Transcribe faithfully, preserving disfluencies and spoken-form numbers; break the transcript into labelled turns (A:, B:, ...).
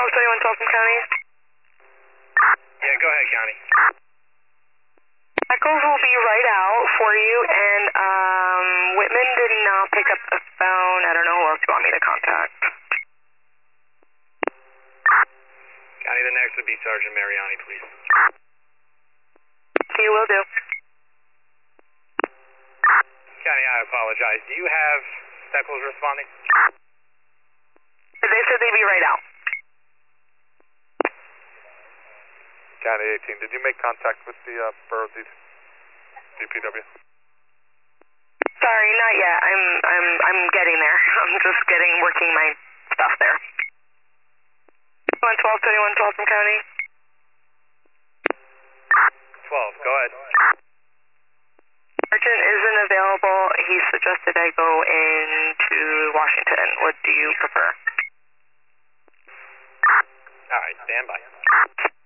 A: twelve twenty-one, Tulsa County.
B: Yeah, go ahead, County.
A: Echoes will be right out for you, and um, Whitman did not pick up the phone. I don't know who else you want me to contact.
B: County, the next would be Sergeant Mariani, please.
A: You will do.
B: County, I apologize. Do you have Steckles responding?
A: They said they'd be right out.
C: County eighteen, did you make contact with the uh, Borough D P W?
A: Sorry, not yet. I'm I'm I'm getting there. I'm just getting working my stuff there. One twelve twenty-one, Tulsa County.
B: twelve, go ahead.
A: Sergeant isn't available. He suggested I go into Washington. What do you prefer?
B: All right, stand by.